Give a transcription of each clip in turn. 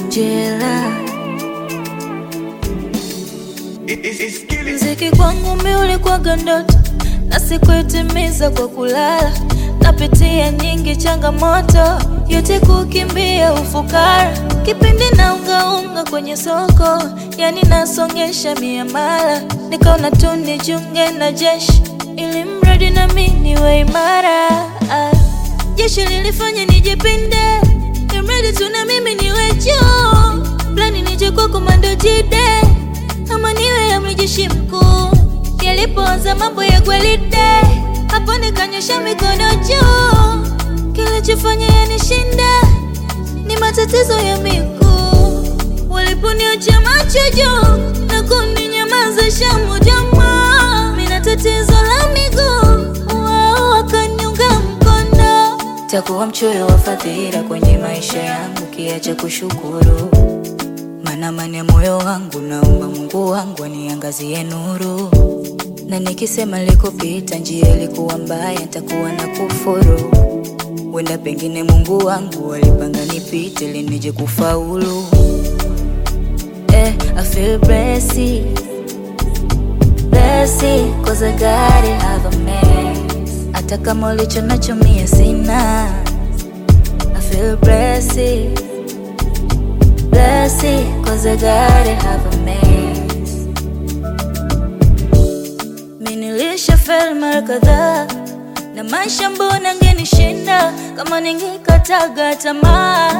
Angela. Mziki kwangu mimi ulikuwa ndoto na sikuitimiza kwa kulala. Napitia nyingi changamoto, yote kukimbia ufukara. Kipindi na unga kwenye soko, yani nasongesha miamala. Nikaona tu nijiunge na jeshi, ili mradi na mimi niwe imara. Jeshi lilifanya nijipinde, imradi tu na mimi niwe juu. Plani nije kwa komando jide, ama niwe amri jeshi mkuu. Yalipoanza mambo ya gwelide, hapo nikanyosha mikono juu. Kilichofanya yanishinda ni matatizo ya miguu. Waliponiacha macho juu na kuninyamazisha moja moja, mina tatizo la miguu, wao wakaniunga mkono. Takuwa mchoyo wa fadhila kwenye maisha yangu kiacha kushukuru. Maana amani ya moyo wangu naomba Mungu wangu aniangazie nuru. Na nikisema likopita njia ilikuwa mbaya, nitakuwa na kufuru. Wenda pengine Mungu wangu alipanga nipite ili nije kufaulu. I feel blessed, blessed, cause I gotta have a mess. Hata kama ulicho nacho mie sina. I feel blessed, blessed, cause I gotta have a mess. Nilishafeli mara kadhaa na maisha mbona ngenishinda kama ningekataga tamaa.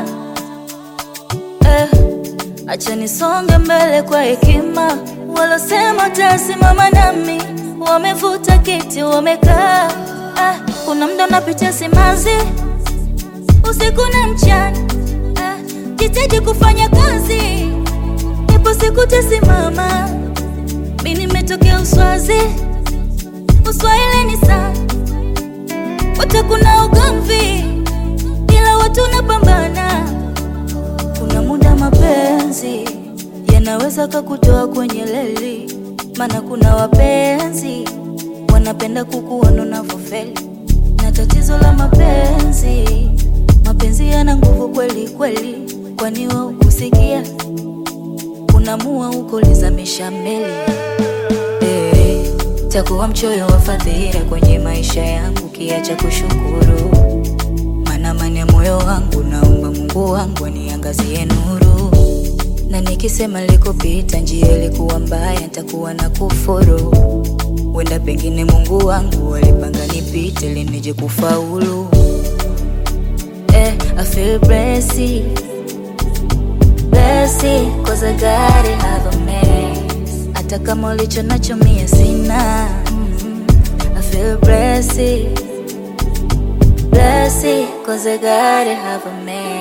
Acha nisonge mbele kwa hekima. Walosema tasimama nami wamevuta kiti wamekaa. Kuna muda napitia simanzi usiku na mchana. Jitahidi kufanya kazi, ipo siku tasimama. Mimi nimetokea Uswazi, Uswahili ni sana. Wote kuna ugomvi, ila watu napambana. Kuna muda mapenzi yanaweza kukutoa kwenye leli. Maana kuna wapenzi wanapenda kukuona unavyofeli. Na tatizo la mapenzi, mapenzi yana nguvu kweli kweli. Kwani wewe ukusikia unamua uko lizamisha meli. Takuwa mchoyo wa fadhila kwenye maisha yangu kiacha kushukuru. Maana amani ya moyo wangu naomba Mungu wangu aniangazie nuru. Na nikisema likopita njia ilikuwa mbaya, nitakuwa na kufuru. Wenda pengine Mungu wangu alipanga nipite ili nije kufaulu. I feel blessed, blessed, cause I gotta have a mess. Hata kama ulicho nacho mie sina. I feel blessed, blessed, cause I gotta have a man.